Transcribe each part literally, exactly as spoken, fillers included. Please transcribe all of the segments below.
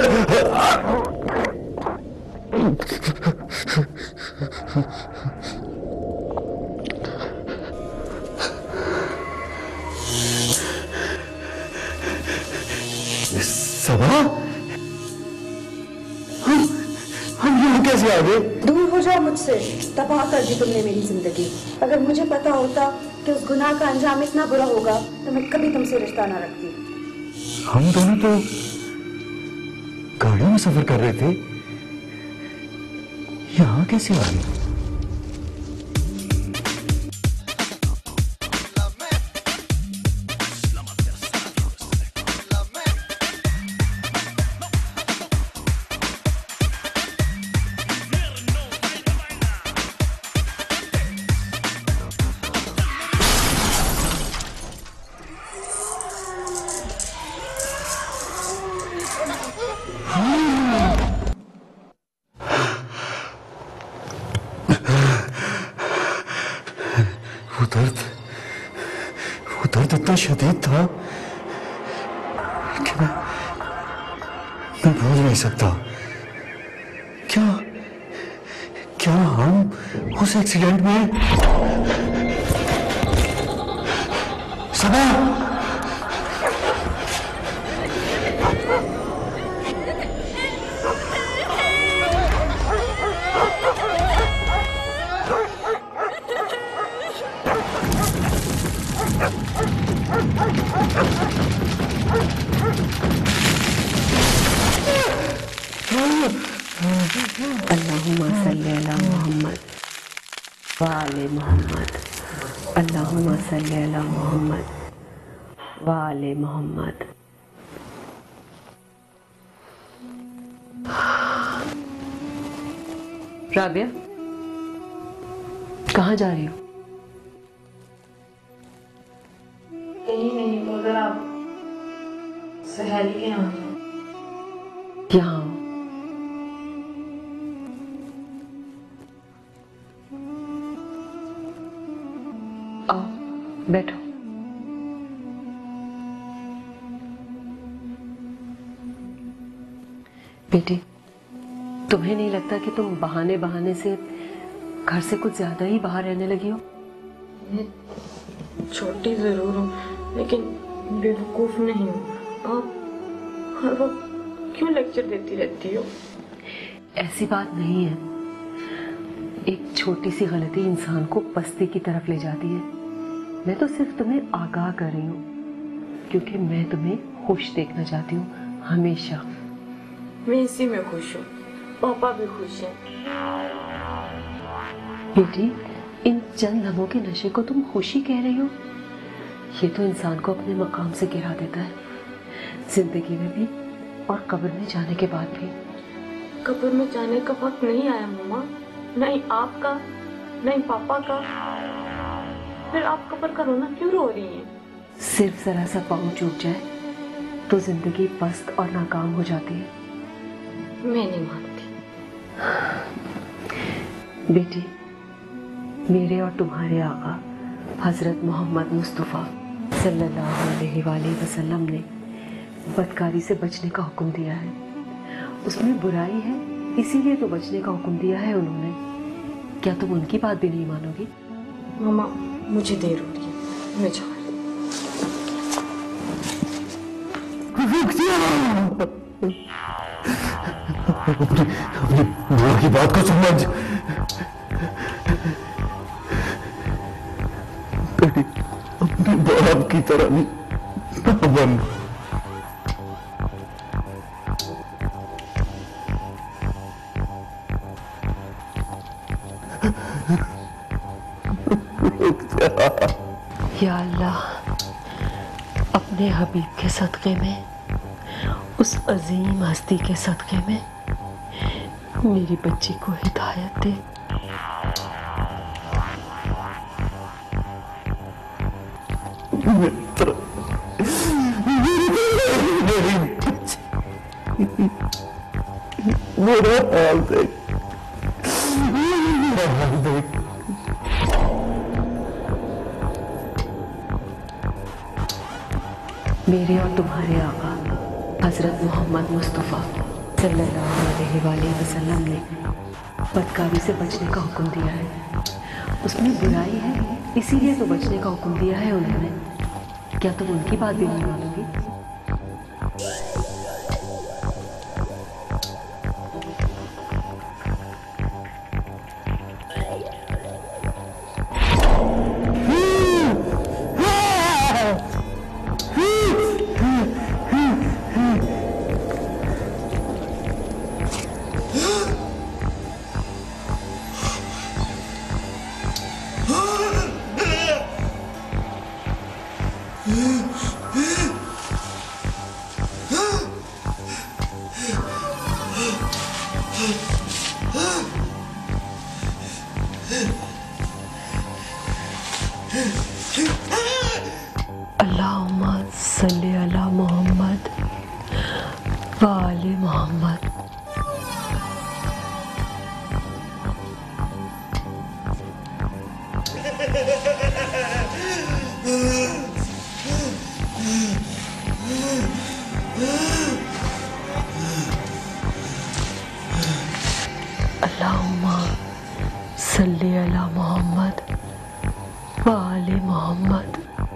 सबा, हम हम यहाँ कैसे आ गए? दूर हो जाओ मुझसे, तबाह कर दी तुमने मेरी जिंदगी। अगर मुझे पता होता कि उस गुनाह का अंजाम इतना बुरा होगा तो मैं कभी तुमसे रिश्ता ना रखती। हम दोनों तो गाड़ियों में सफर कर रहे थे, यहाँ कैसे आ गए? वो दर्द, वो दर्द इतना शदीद था कि मैं मैं भूल नहीं सकता। क्या क्या हम उस एक्सीडेंट में? सबा, अल्लाहुम्मा सल्ली अला मोहम्मद व आले मोहम्मद। अल्लाहुम्मा सल्ली अला मोहम्मद व आले मोहम्मद। राबिया, कहाँ जा रही हो? कहीं नहीं, तो अगर आप सहेली के यहाँ यहाँ आओ, बैठो। बेटी, तुम्हें नहीं लगता कि तुम बहाने बहाने से घर से कुछ ज्यादा ही बाहर रहने लगी हो? मैं छोटी जरूर हूँ, लेकिन बेवकूफ नहीं हूँ। आप हर वक्त क्यों लेक्चर देती रहती हो? ऐसी बात नहीं है। एक छोटी सी गलती इंसान को पस्ती की तरफ ले जाती है। मैं तो सिर्फ तुम्हें आगाह कर रही हूँ, क्योंकि मैं तुम्हें खुश देखना चाहती हूँ हमेशा। मैं इसी में खुश हूँ, पापा भी खुश हैं। बेटी, इन चंद लम्हों के नशे को तुम खुशी कह रही हो? ये तो इंसान को अपने मकाम से गिरा देता है, जिंदगी में भी और कब्र में जाने के बाद भी। कब्र में जाने का वक्त नहीं आया मम्मा, नहीं आपका नहीं पापा का। फिर आप कब्र का रोना क्यों रो रही हैं? सिर्फ जरा सा पाँव चूक जाए तो जिंदगी पस्त और नाकाम हो जाती है। मैं नहीं मानती। बेटी, मेरे और तुम्हारे आका हजरत मोहम्मद मुस्तफ़ा सल्लल्लाहु अलैहि वसल्लम ने बदकारी से बचने का हुक्म दिया है। उसमें बुराई है, इसीलिए तो बचने का हुक्म दिया है उन्होंने। क्या तुम उनकी बात भी नहीं मानोगी? मामा, मुझे देर हो रही है, मैं जा रही हूँ। अपनी अपनी बुआ की बात को समझ। अपने बाप की तरह नहीं बन। या अल्लाह, अपने हबीब के सदक़े में, उस अजीम हस्ती के सदक़े में मेरी बच्ची को हिदायत दे। मित्र, मेरी बच्ची, मेरा हाल देख, मेरा हाल देख। मेरे और तुम्हारे आका हजरत मोहम्मद मुस्तफ़ा सल्लल्लाहु अलैहि वसल्लम ने बदकारी से बचने का हुक्म दिया है। उसमें बुराई है, इसीलिए तो बचने का हुक्म दिया है उन्होंने। क्या तुम उनकी बात भी नहीं मानोगी? अल्लाहुम्मा सल्ली अला मोहम्मद व आले मोहम्मद। अल्लाहुम्मा सल्ली अला मोहम्मद व आले मोहम्मद।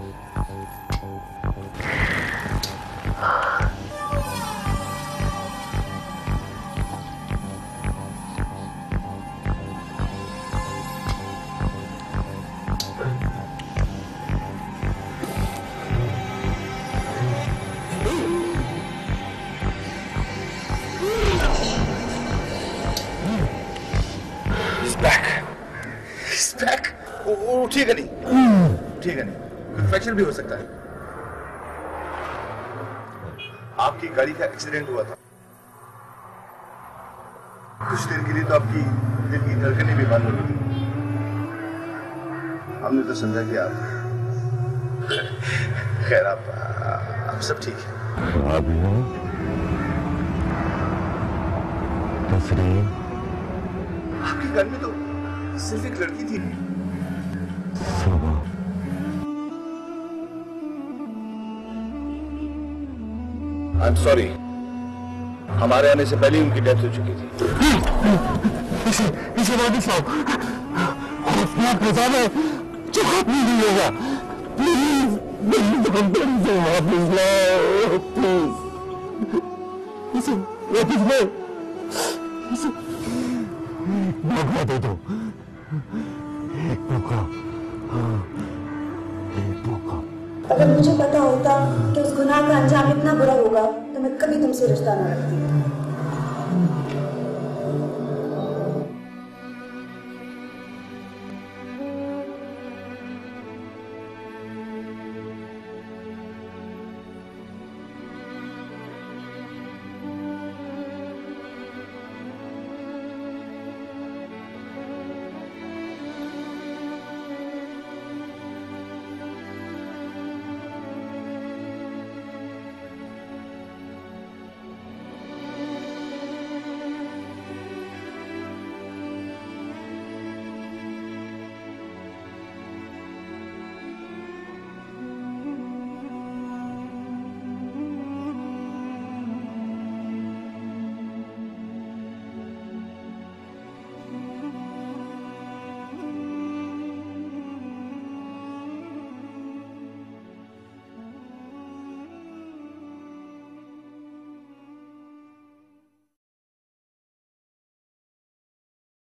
उठिएगा नहीं, उठिएगा नहीं, इन्फेक्शन भी हो सकता है। आपकी गाड़ी का एक्सीडेंट हुआ था, कुछ देर के लिए तो आपकी दिल की धड़कनें भी बंद हो गई थी। हमने तो समझा कि आप खैर आप, आप सब ठीक है। आपके घर में तो सिर्फ एक लड़की थी। आई एम सॉरी, हमारे आने से पहले उनकी डेथ हो चुकी थी। इसे इसे वापस लाओ, खौफनाक नजारा है जो खत्म नहीं होगा। प्लीज इसे वापस लाओ, प्लीज इसे वापस लाओ, इसे मौका दे दो, एक मौका, हाँ एक मौका। अगर मुझे पता होता कि उस गुनाह का अंजाम इतना बुरा होगा तो मैं कभी तुमसे रिश्ता न रखती।